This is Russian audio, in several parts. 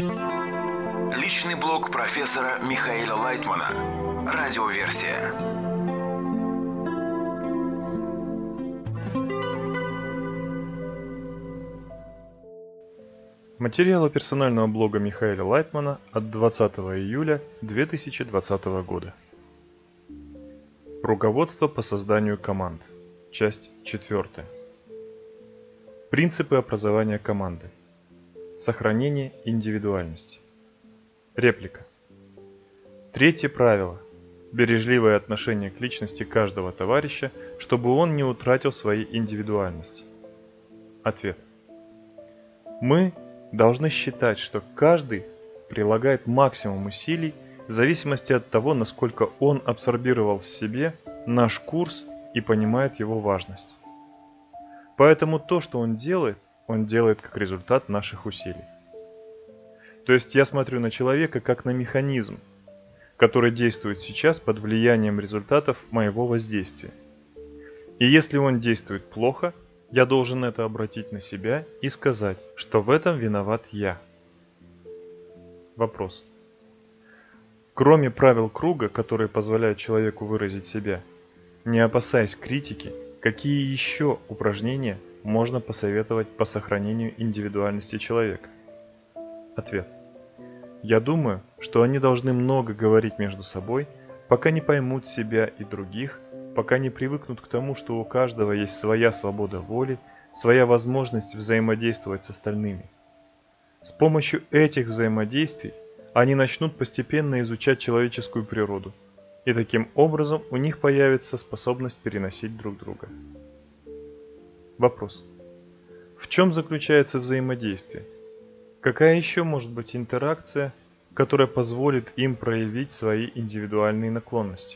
Личный блог профессора Михаила Лайтмана. Радиоверсия. Материалы персонального блога Михаила Лайтмана от 20 июля 2020 года. Руководство по созданию команд. Часть 4. Принципы образования команды. Сохранение индивидуальности. Реплика. Третье правило. Бережливое отношение к личности каждого товарища, чтобы он не утратил своей индивидуальности. Ответ. Мы должны считать, что каждый прилагает максимум усилий в зависимости от того, насколько он абсорбировал в себе наш курс и понимает его важность. Поэтому то, что он делает как результат наших усилий. То есть я смотрю на человека как на механизм, который действует сейчас под влиянием результатов моего воздействия. И если он действует плохо, я должен это обратить на себя и сказать, что в этом виноват я. Вопрос. Кроме правил круга, которые позволяют человеку выразить себя, не опасаясь критики, какие еще упражнения можно посоветовать по сохранению индивидуальности человека? Ответ. Я думаю, что они должны много говорить между собой, пока не поймут себя и других, пока не привыкнут к тому, что у каждого есть своя свобода воли, своя возможность взаимодействовать с остальными. С помощью этих взаимодействий они начнут постепенно изучать человеческую природу, и таким образом у них появится способность переносить друг друга. Вопрос. В чем заключается взаимодействие? Какая еще может быть интеракция, которая позволит им проявить свои индивидуальные наклонности?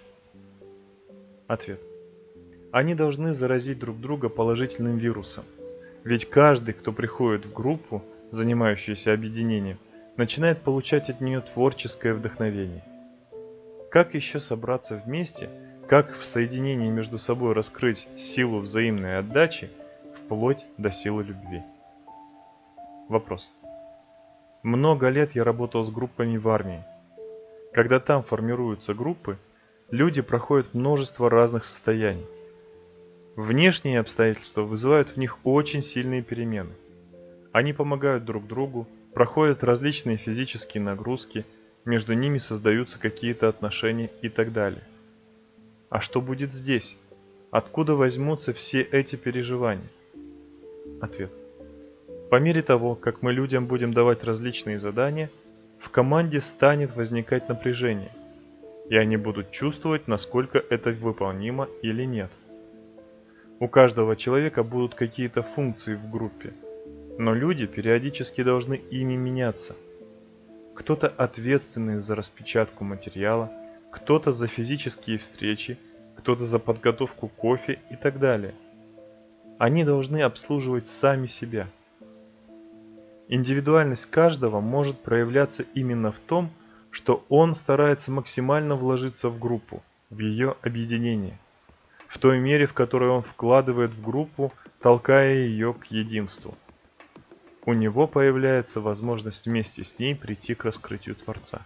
Ответ. Они должны заразить друг друга положительным вирусом, ведь каждый, кто приходит в группу, занимающуюся объединением, начинает получать от нее творческое вдохновение. Как еще собраться вместе, как в соединении между собой раскрыть силу взаимной отдачи, вплоть до силы любви? Вопрос. Много лет я работал с группами в армии. Когда там формируются группы, люди проходят множество разных состояний. Внешние обстоятельства вызывают в них очень сильные перемены. Они помогают друг другу, проходят различные физические нагрузки, между ними создаются какие-то отношения и так далее. А что будет здесь? Откуда возьмутся все эти переживания? Ответ. По мере того, как мы людям будем давать различные задания, в команде станет возникать напряжение, и они будут чувствовать, насколько это выполнимо или нет. У каждого человека будут какие-то функции в группе, но люди периодически должны ими меняться. Кто-то ответственный за распечатку материала, кто-то за физические встречи, кто-то за подготовку кофе и так далее. Они должны обслуживать сами себя. Индивидуальность каждого может проявляться именно в том, что он старается максимально вложиться в группу, в ее объединение, в той мере, в которой он вкладывает в группу, толкая ее к единству. У него появляется возможность вместе с ней прийти к раскрытию Творца.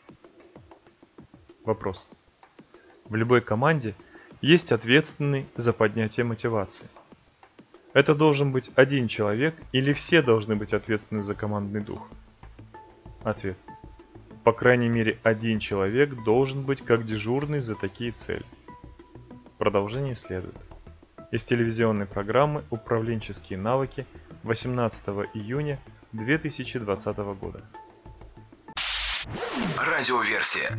Вопрос. В любой команде есть ответственный за поднятие мотивации. Это должен быть один человек или все должны быть ответственны за командный дух? Ответ. По крайней мере, один человек должен быть как дежурный за такие цели. Продолжение следует. Из телевизионной программы «Управленческие навыки» 18 июня 2020 года. Радиоверсия.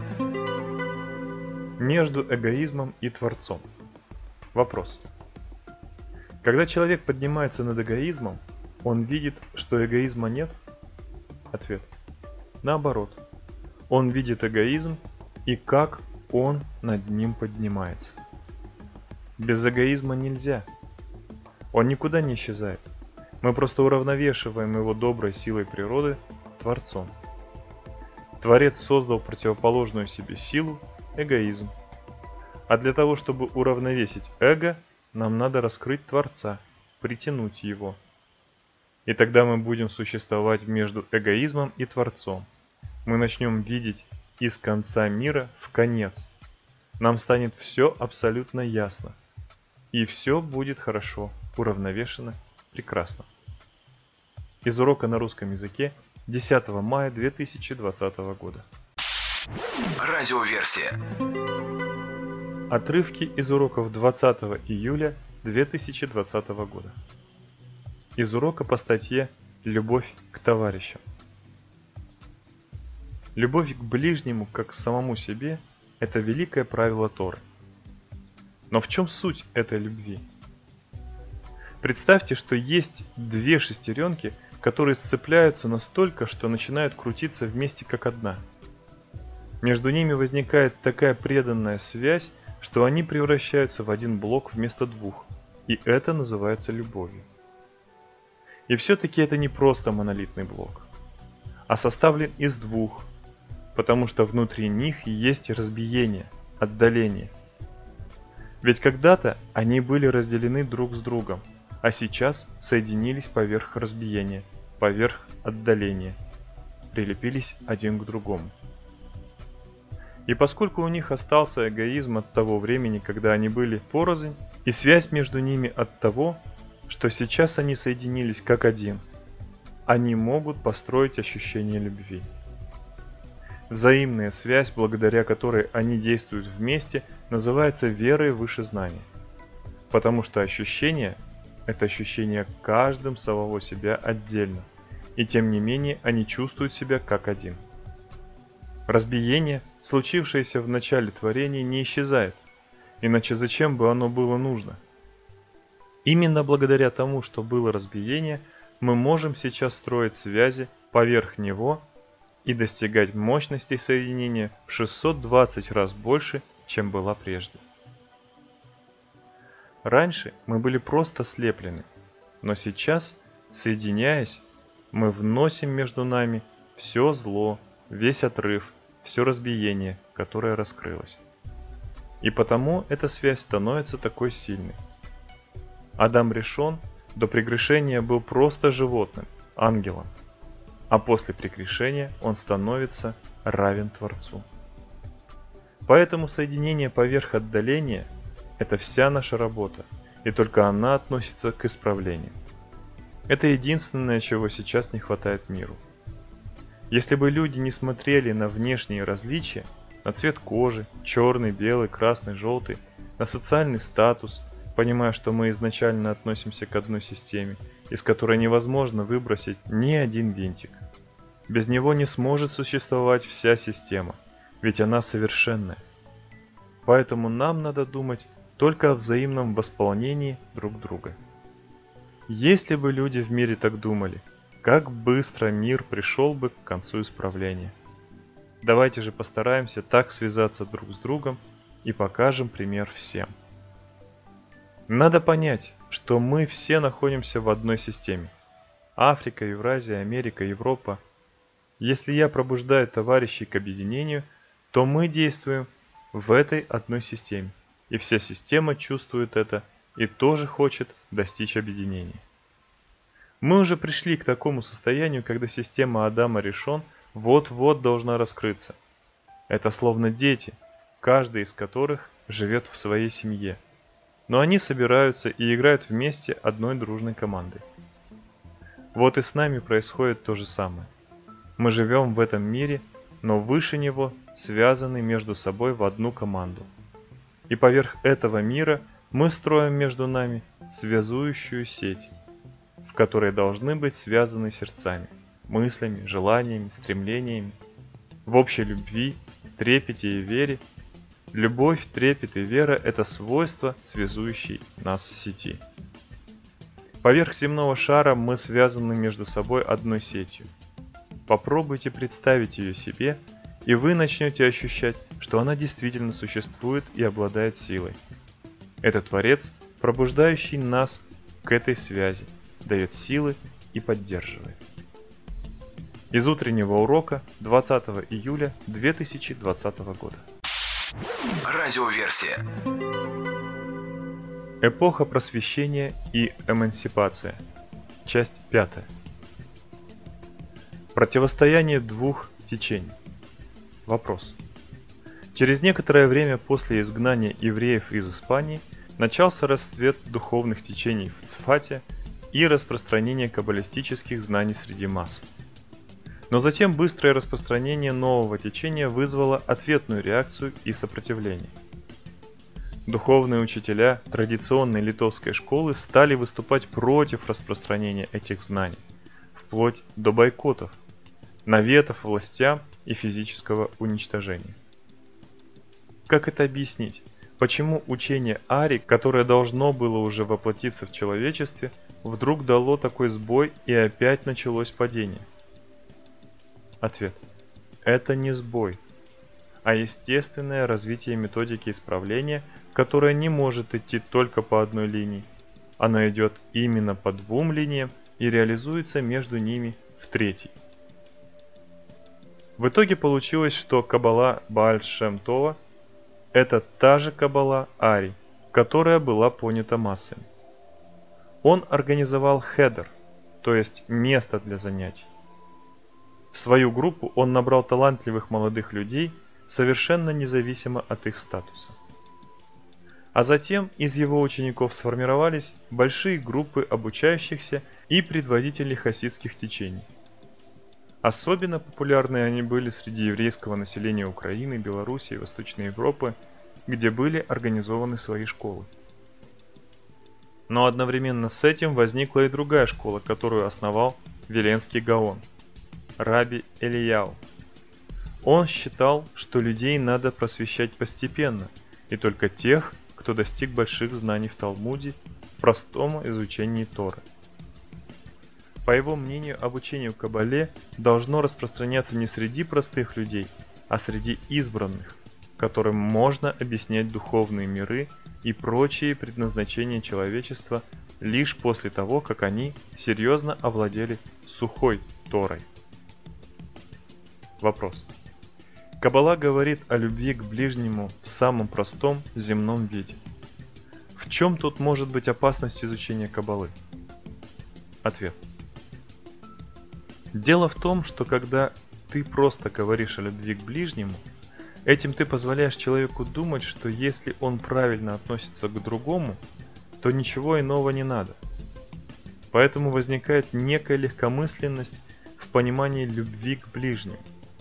Между эгоизмом и Творцом. Вопрос. Когда человек поднимается над эгоизмом, он видит, что эгоизма нет? Ответ. Наоборот. Он видит эгоизм и как он над ним поднимается. Без эгоизма нельзя. Он никуда не исчезает. Мы просто уравновешиваем его доброй силой природы Творцом. Творец создал противоположную себе силу – эгоизм. А для того, чтобы уравновесить эго, нам надо раскрыть Творца, притянуть его. И тогда мы будем существовать между эгоизмом и Творцом. Мы начнем видеть из конца мира в конец. Нам станет все абсолютно ясно. И все будет хорошо, уравновешенно, прекрасно. Из урока на русском языке 10 мая 2020 года. Радиоверсия. Отрывки из уроков 20 июля 2020 года. Из урока по статье «Любовь к товарищам». Любовь к ближнему, как к самому себе, это великое правило Торы. Но в чем суть этой любви? Представьте, что есть две шестеренки, которые сцепляются настолько, что начинают крутиться вместе как одна. Между ними возникает такая преданная связь, что они превращаются в один блок вместо двух, и это называется любовью. И все-таки это не просто монолитный блок, а составлен из двух, потому что внутри них есть разбиение, отдаление. Ведь когда-то они были разделены друг с другом, а сейчас соединились поверх разбиения, поверх отдаления, прилепились один к другому. И поскольку у них остался эгоизм от того времени, когда они были порознь, и связь между ними от того, что сейчас они соединились как один, они могут построить ощущение любви. Взаимная связь, благодаря которой они действуют вместе, называется верой выше знания. Потому что ощущение – это ощущение каждым самого себя отдельно, и тем не менее они чувствуют себя как один. Разбиение, случившееся в начале творения, не исчезает, иначе зачем бы оно было нужно? Именно благодаря тому, что было разбиение, мы можем сейчас строить связи поверх него и достигать мощности соединения в 620 раз больше, чем была прежде. Раньше мы были просто слеплены, но сейчас, соединяясь, мы вносим между нами все зло, весь отрыв, все разбиение, которое раскрылось. И потому эта связь становится такой сильной. Адам Ришон до прегрешения был просто животным, ангелом, а после прегрешения он становится равен Творцу. Поэтому соединение поверх отдаления – это вся наша работа, и только она относится к исправлению. Это единственное, чего сейчас не хватает миру. Если бы люди не смотрели на внешние различия, на цвет кожи, черный, белый, красный, желтый, на социальный статус, понимая, что мы изначально относимся к одной системе, из которой невозможно выбросить ни один винтик. Без него не сможет существовать вся система, ведь она совершенная. Поэтому нам надо думать только о взаимном восполнении друг друга. Если бы люди в мире так думали, как быстро мир пришел бы к концу исправления. Давайте же постараемся так связаться друг с другом и покажем пример всем. Надо понять, что мы все находимся в одной системе. Африка, Евразия, Америка, Европа. Если я пробуждаю товарищей к объединению, то мы действуем в этой одной системе. И вся система чувствует это и тоже хочет достичь объединения. Мы уже пришли к такому состоянию, когда система Адама Ришон вот-вот должна раскрыться. Это словно дети, каждый из которых живет в своей семье. Но они собираются и играют вместе одной дружной командой. Вот и с нами происходит то же самое. Мы живем в этом мире, но выше него связаны между собой в одну команду. И поверх этого мира мы строим между нами связующую сеть, в которой должны быть связаны сердцами, мыслями, желаниями, стремлениями, в общей любви, трепете и вере. Любовь, трепет и вера – это свойства, связующие нас в сети. Поверх земного шара мы связаны между собой одной сетью. Попробуйте представить ее себе, и вы начнете ощущать, что она действительно существует и обладает силой. Это Творец, пробуждающий нас к этой связи, дает силы и поддерживает. Из утреннего урока 20 июля 2020 года. Радиоверсия. Эпоха просвещения и эмансипация. Часть 5. Противостояние двух течений. Вопрос. Через некоторое время после изгнания евреев из Испании начался расцвет духовных течений в Цфате и распространение каббалистических знаний среди масс. Но затем быстрое распространение нового течения вызвало ответную реакцию и сопротивление. Духовные учителя традиционной литовской школы стали выступать против распространения этих знаний, вплоть до бойкотов, наветов властям и физического уничтожения. Как это объяснить? Почему учение Ари, которое должно было уже воплотиться в человечестве, вдруг дало такой сбой и опять началось падение? Ответ. Это не сбой, а естественное развитие методики исправления, которое не может идти только по одной линии. Оно идет именно по двум линиям и реализуется между ними в третьей. В итоге получилось, что Каббала Бааль Шем Това – это та же Каббала Ари, которая была понята массами. Он организовал хедер, то есть место для занятий. В свою группу он набрал талантливых молодых людей, совершенно независимо от их статуса. А затем из его учеников сформировались большие группы обучающихся и предводителей хасидских течений. Особенно популярны они были среди еврейского населения Украины, Белоруссии и Восточной Европы, где были организованы свои школы. Но одновременно с этим возникла и другая школа, которую основал Виленский Гаон – Раби Элияу. Он считал, что людей надо просвещать постепенно, и только тех, кто достиг больших знаний в Талмуде, в простом изучении Торы. По его мнению, обучение в Каббале должно распространяться не среди простых людей, а среди избранных, которым можно объяснять духовные миры и прочие предназначения человечества лишь после того, как они серьезно овладели сухой Торой. Вопрос. Каббала говорит о любви к ближнему в самом простом земном виде. В чем тут может быть опасность изучения Каббалы? Ответ. Дело в том, что когда ты просто говоришь о любви к ближнему, этим ты позволяешь человеку думать, что если он правильно относится к другому, то ничего иного не надо. Поэтому возникает некая легкомысленность в понимании любви к ближнему.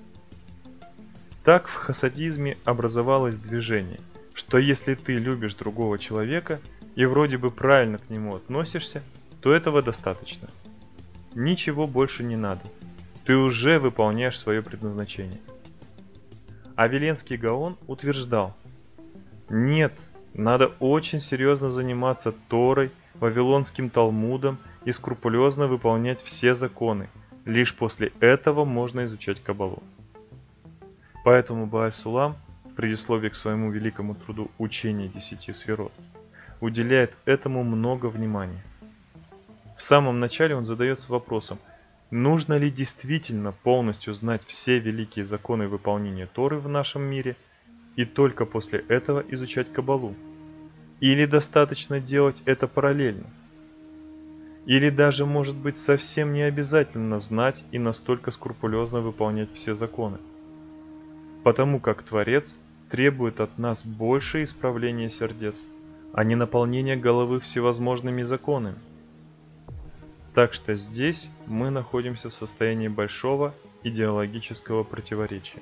Так в хасидизме образовалось движение, что если ты любишь другого человека и вроде бы правильно к нему относишься, то этого достаточно. Ничего больше не надо. Ты уже выполняешь свое предназначение. А Виленский Гаон утверждал: нет, надо очень серьезно заниматься Торой, Вавилонским Талмудом и скрупулезно выполнять все законы. Лишь после этого можно изучать Каббалу. Поэтому Бааль Сулам в предисловии к своему великому труду «Учение 10 сферот» уделяет этому много внимания. В самом начале он задается вопросом, нужно ли действительно полностью знать все великие законы выполнения Торы в нашем мире и только после этого изучать Каббалу? Или достаточно делать это параллельно? Или даже, может быть, совсем не обязательно знать и настолько скрупулезно выполнять все законы? Потому как Творец требует от нас больше исправления сердец, а не наполнения головы всевозможными законами. Так что здесь мы находимся в состоянии большого идеологического противоречия.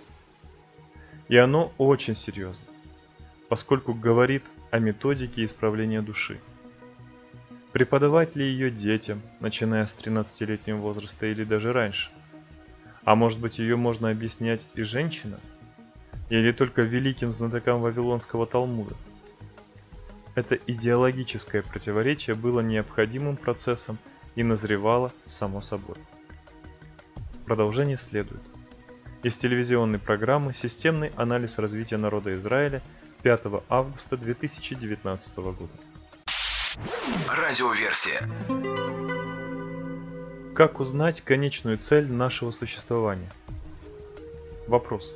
И оно очень серьезно, поскольку говорит о методике исправления души. Преподавать ли ее детям, начиная с 13-летнего возраста или даже раньше? А может быть, ее можно объяснять и женщинам? Или только великим знатокам Вавилонского Талмуда? Это идеологическое противоречие было необходимым процессом и назревало само собой. Продолжение следует. Из телевизионной программы «Системный анализ развития народа Израиля» 5 августа 2019 года. Радиоверсия. Как узнать конечную цель нашего существования? Вопрос.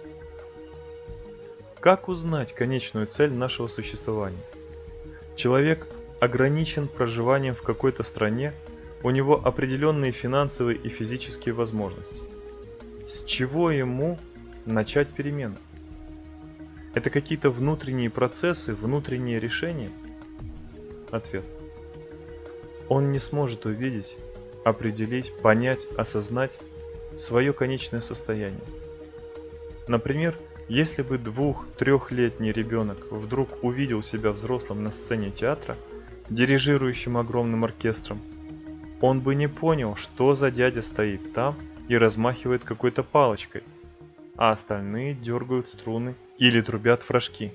Как узнать конечную цель нашего существования? Человек ограничен проживанием в какой-то стране, у него определенные финансовые и физические возможности. С чего ему начать перемены? Это какие-то внутренние процессы, внутренние решения? Ответ. Он не сможет увидеть, определить, понять, осознать свое конечное состояние. Например, если бы 2-3-летний ребенок вдруг увидел себя взрослым на сцене театра, дирижирующим огромным оркестром, он бы не понял, что за дядя стоит там и размахивает какой-то палочкой, а остальные дергают струны или трубят в рожки.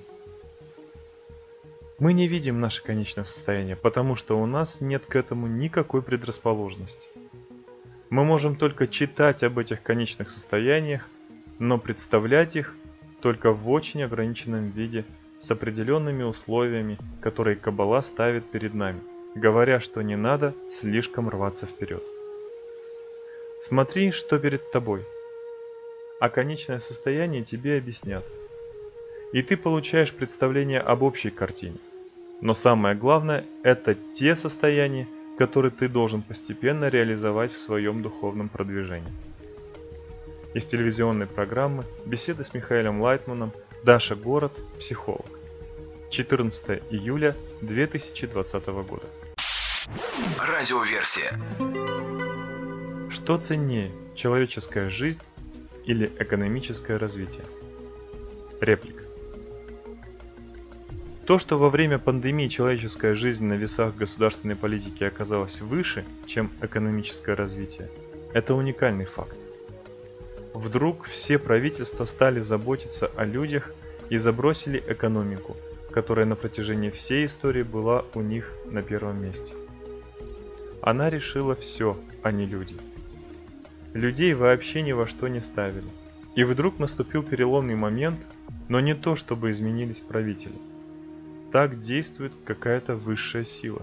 Мы не видим наше конечное состояние, потому что у нас нет к этому никакой предрасположенности. Мы можем только читать об этих конечных состояниях, но представлять их только в очень ограниченном виде, с определенными условиями, которые Каббала ставит перед нами, говоря, что не надо слишком рваться вперед. Смотри, что перед тобой, а конечное состояние тебе объяснят. И ты получаешь представление об общей картине. Но самое главное – это те состояния, которые ты должен постепенно реализовать в своем духовном продвижении. Из телевизионной программы «Беседы с Михаилом Лайтманом. Даша Город. Психолог». 14 июля 2020 года. Радиоверсия. Что ценнее – человеческая жизнь или экономическое развитие? Реплика. То, что во время пандемии человеческая жизнь на весах государственной политики оказалась выше, чем экономическое развитие, это уникальный факт. Вдруг все правительства стали заботиться о людях и забросили экономику, которая на протяжении всей истории была у них на первом месте. Она решила все, а не люди. Людей вообще ни во что не ставили. И вдруг наступил переломный момент, но не то, чтобы изменились правители. Так действует какая-то высшая сила.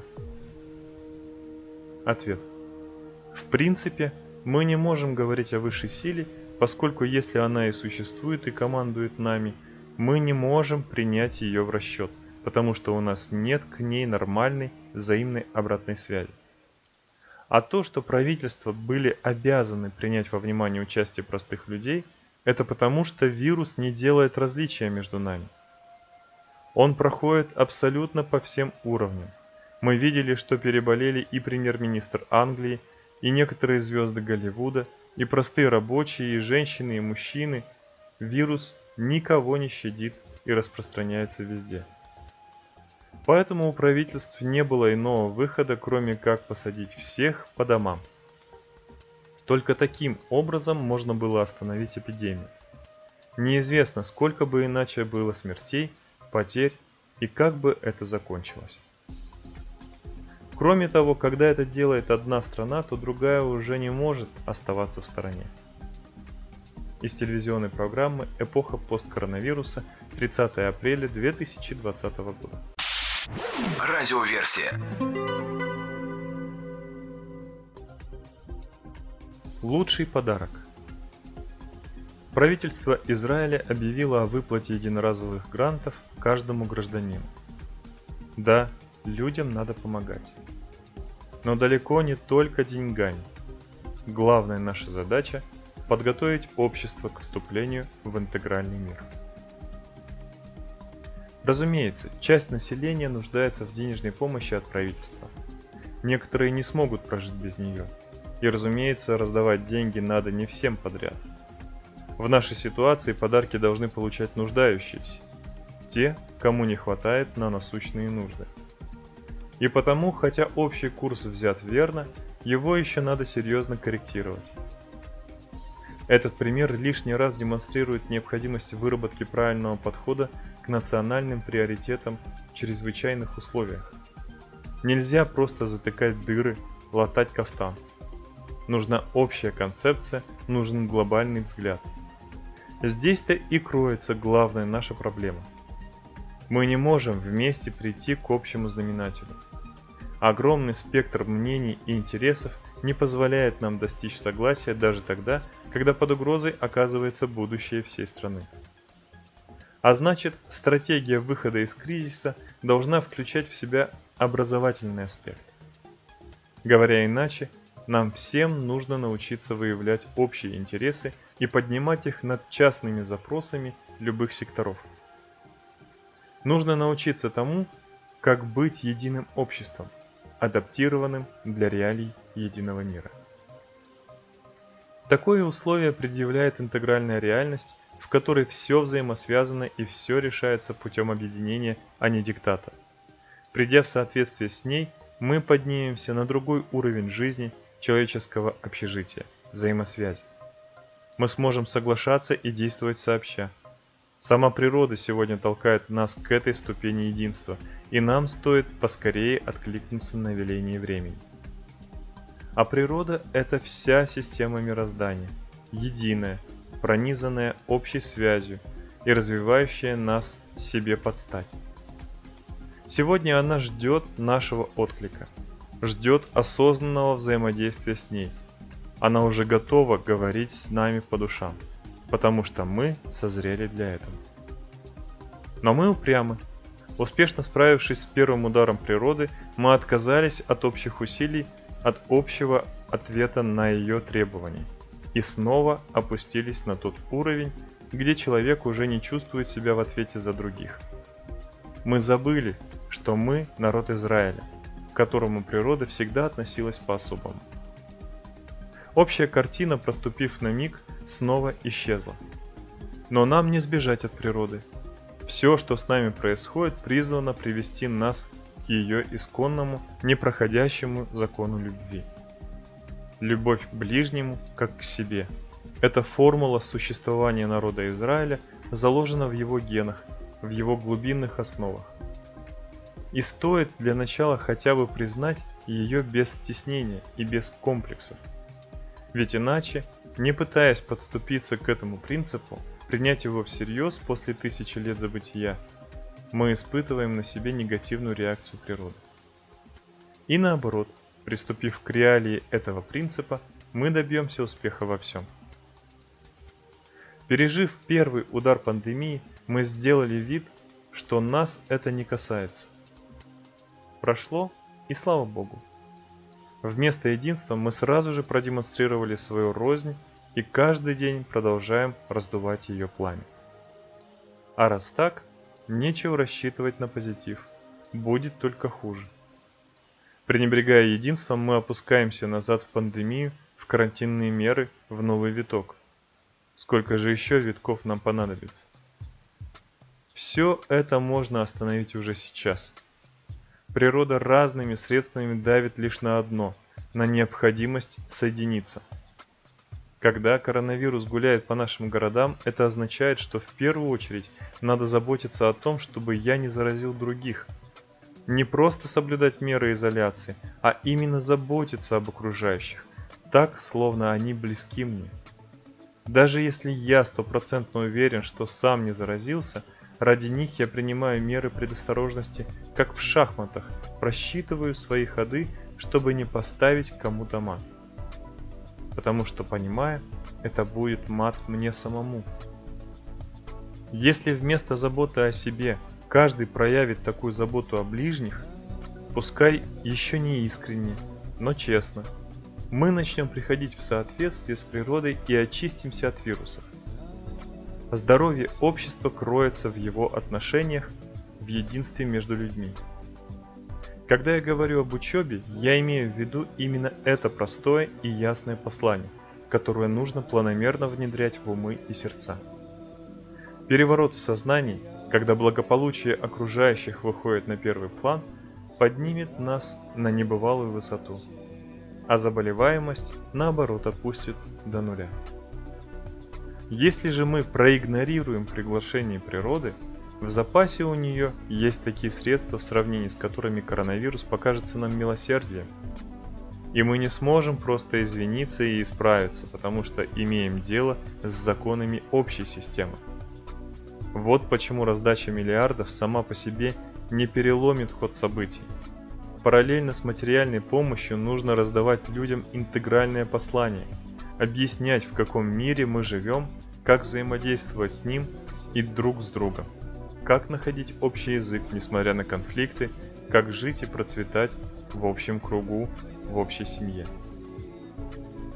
Ответ. В принципе, мы не можем говорить о высшей силе, поскольку если она и существует и командует нами, мы не можем принять ее в расчет, потому что у нас нет к ней нормальной взаимной обратной связи. А то, что правительства были обязаны принять во внимание участие простых людей, это потому, что вирус не делает различия между нами. Он проходит абсолютно по всем уровням. Мы видели, что переболели и премьер-министр Англии, и некоторые звезды Голливуда, и простые рабочие, и женщины, и мужчины. Вирус никого не щадит и распространяется везде. Поэтому у правительств не было иного выхода, кроме как посадить всех по домам. Только таким образом можно было остановить эпидемию. Неизвестно, сколько бы иначе было смертей, потерь и как бы это закончилось. Кроме того, когда это делает одна страна, то другая уже не может оставаться в стороне. Из телевизионной программы «Эпоха посткоронавируса», 30 апреля 2020 года. Радиоверсия. Лучший подарок. Правительство Израиля объявило о выплате единоразовых грантов каждому гражданину. Да, людям надо помогать. Но далеко не только деньгами. Главная наша задача – подготовить общество к вступлению в интегральный мир. Разумеется, часть населения нуждается в денежной помощи от правительства. Некоторые не смогут прожить без нее. И, разумеется, раздавать деньги надо не всем подряд. В нашей ситуации подарки должны получать нуждающиеся. Те, кому не хватает на насущные нужды. И потому, хотя общий курс взят верно, его еще надо серьезно корректировать. Этот пример лишний раз демонстрирует необходимость выработки правильного подхода к национальным приоритетам в чрезвычайных условиях. Нельзя просто затыкать дыры, латать кафтан. Нужна общая концепция, нужен глобальный взгляд. Здесь-то и кроется главная наша проблема. Мы не можем вместе прийти к общему знаменателю. Огромный спектр мнений и интересов не позволяет нам достичь согласия даже тогда, когда под угрозой оказывается будущее всей страны. А значит, стратегия выхода из кризиса должна включать в себя образовательный аспект. Говоря иначе, нам всем нужно научиться выявлять общие интересы и поднимать их над частными запросами любых секторов. Нужно научиться тому, как быть единым обществом, адаптированным для реалий единого мира. Такое условие предъявляет интегральная реальность, в которой все взаимосвязано и все решается путем объединения, а не диктата. Придя в соответствие с ней, мы поднимемся на другой уровень жизни человеческого общежития, взаимосвязи. Мы сможем соглашаться и действовать сообща. Сама природа сегодня толкает нас к этой ступени единства, и нам стоит поскорее откликнуться на веление времени. А природа – это вся система мироздания, единая, пронизанная общей связью и развивающая нас себе под стать. Сегодня она ждет нашего отклика, ждет осознанного взаимодействия с ней. Она уже готова говорить с нами по душам, потому что мы созрели для этого. Но мы упрямы. Успешно справившись с первым ударом природы, мы отказались от общих усилий, от общего ответа на ее требования и снова опустились на тот уровень, где человек уже не чувствует себя в ответе за других. Мы забыли, что мы народ Израиля, к которому природа всегда относилась по-особому. Общая картина, проступив на миг, снова исчезла. Но нам не сбежать от природы. Все, что с нами происходит, призвано привести нас к ее исконному, непроходящему закону любви. Любовь к ближнему, как к себе. Эта формула существования народа Израиля заложена в его генах, в его глубинных основах. И стоит для начала хотя бы признать ее без стеснения и без комплексов. Ведь иначе, не пытаясь подступиться к этому принципу, принять его всерьез после 1000 лет забытия, мы испытываем на себе негативную реакцию природы. И наоборот, приступив к реалии этого принципа, мы добьемся успеха во всем. Пережив первый удар пандемии, мы сделали вид, что нас это не касается. Прошло, и слава Богу. Вместо единства мы сразу же продемонстрировали свою рознь и каждый день продолжаем раздувать ее пламя. А раз так, нечего рассчитывать на позитив, будет только хуже. Пренебрегая единством, мы опускаемся назад в пандемию, в карантинные меры, в новый виток. Сколько же еще витков нам понадобится? Все это можно остановить уже сейчас. Природа разными средствами давит лишь на одно – на необходимость соединиться. Когда коронавирус гуляет по нашим городам, это означает, что в первую очередь надо заботиться о том, чтобы я не заразил других. Не просто соблюдать меры изоляции, а именно заботиться об окружающих, так, словно они близки мне. Даже если я стопроцентно уверен, что сам не заразился, ради них я принимаю меры предосторожности, как в шахматах, просчитываю свои ходы, чтобы не поставить кому-то мат. Потому что, понимая, это будет мат мне самому. Если вместо заботы о себе каждый проявит такую заботу о ближних, пускай еще не искренне, но честно, мы начнем приходить в соответствие с природой и очистимся от вирусов. Здоровье общества кроется в его отношениях, в единстве между людьми. Когда я говорю об учебе, я имею в виду именно это простое и ясное послание, которое нужно планомерно внедрять в умы и сердца. Переворот в сознании, когда благополучие окружающих выходит на первый план, поднимет нас на небывалую высоту, а заболеваемость, наоборот, опустит до нуля. Если же мы проигнорируем приглашение природы, в запасе у нее есть такие средства, в сравнении с которыми коронавирус покажется нам милосердием. И мы не сможем просто извиниться и исправиться, потому что имеем дело с законами общей системы. Вот почему раздача миллиардов сама по себе не переломит ход событий. Параллельно с материальной помощью нужно раздавать людям интегральное послание, объяснять, в каком мире мы живем, как взаимодействовать с ним и друг с другом, как находить общий язык, несмотря на конфликты, как жить и процветать в общем кругу, в общей семье.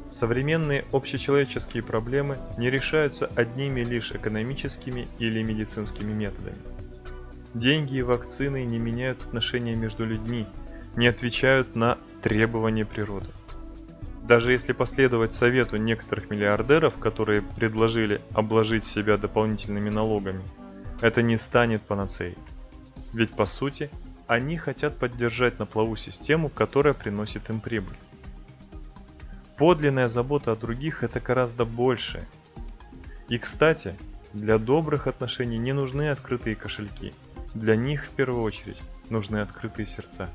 Современные общечеловеческие проблемы не решаются одними лишь экономическими или медицинскими методами. Деньги и вакцины не меняют отношения между людьми, не отвечают на требования природы. Даже если последовать совету некоторых миллиардеров, которые предложили обложить себя дополнительными налогами, это не станет панацеей. Ведь по сути, они хотят поддержать на плаву систему, которая приносит им прибыль. Подлинная забота о других – это гораздо большее. И, кстати, для добрых отношений не нужны открытые кошельки. Для них, в первую очередь, нужны открытые сердца.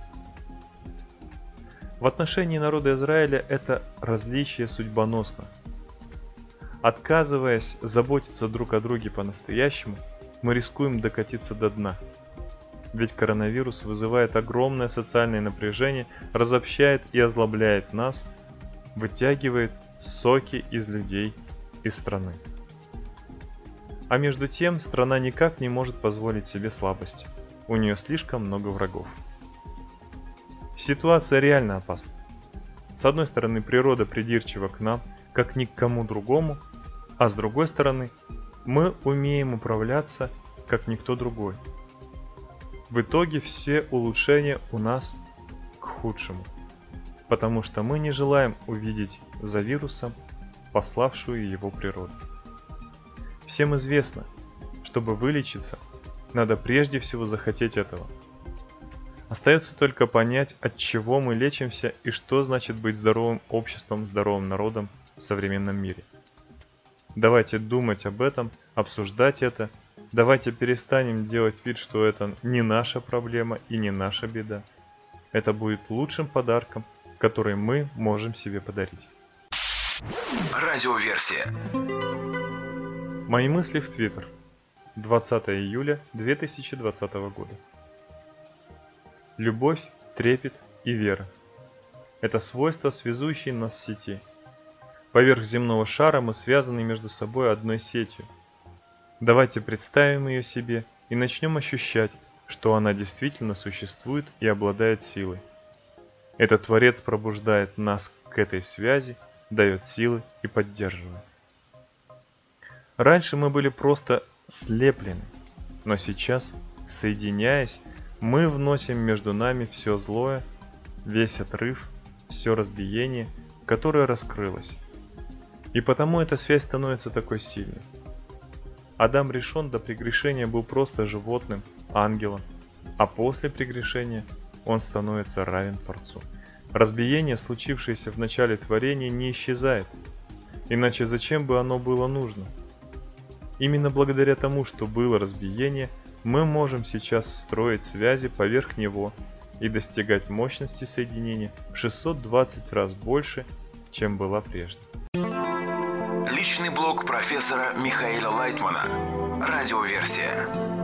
В отношении народа Израиля это различие судьбоносно. Отказываясь заботиться друг о друге по-настоящему, мы рискуем докатиться до дна. Ведь коронавирус вызывает огромное социальное напряжение, разобщает и озлобляет нас, вытягивает соки из людей, из страны. А между тем, страна никак не может позволить себе слабости. У нее слишком много врагов. Ситуация реально опасна. С одной стороны, природа придирчива к нам, как ни к кому другому, а с другой стороны, мы умеем управляться, как никто другой. В итоге все улучшения у нас к худшему, потому что мы не желаем увидеть за вирусом пославшую его природу. Всем известно, чтобы вылечиться, надо прежде всего захотеть этого. Остается только понять, от чего мы лечимся и что значит быть здоровым обществом, здоровым народом в современном мире. Давайте думать об этом, обсуждать это. Давайте перестанем делать вид, что это не наша проблема и не наша беда. Это будет лучшим подарком, который мы можем себе подарить. Радиоверсия. Мои мысли в Твиттер. 20 июля 2020 года. Любовь, трепет и вера – это свойства, связующие нас в сети. Поверх земного шара мы связаны между собой одной сетью. Давайте представим ее себе и начнем ощущать, что она действительно существует и обладает силой. Этот Творец пробуждает нас к этой связи, дает силы и поддерживает. Раньше мы были просто слеплены, но сейчас, соединяясь, мы вносим между нами все злое, весь отрыв, все разбиение, которое раскрылось. И потому эта связь становится такой сильной. Адам решен до прегрешения был просто животным, ангелом, а после прегрешения он становится равен Творцу. Разбиение, случившееся в начале творения, не исчезает, иначе зачем бы оно было нужно? Именно благодаря тому, что было разбиение, мы можем сейчас строить связи поверх него и достигать мощности соединения в 620 раз больше, чем была прежде. Личный блог профессора Михаила Лайтмана. Радиоверсия.